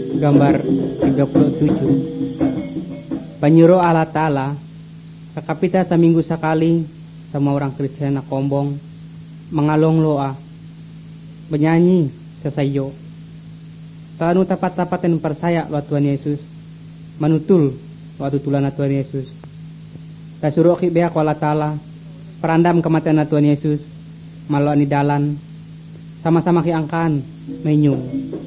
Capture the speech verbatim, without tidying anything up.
gambar tiga puluh tujuh. Penyuruh Allah Ta'ala sakapita seminggu sekali sama orang Kristen na kombong mengalong loa bernyanyi sesayo tanu tapat-tapaten persaya wa Tuhan Yesus manutul waktu tulan na Tuhan Yesus kasuruh ki beak Allah Ta'ala perandam kematian na Tuhan Yesus malu ani dalan sama-sama ki angkan menyung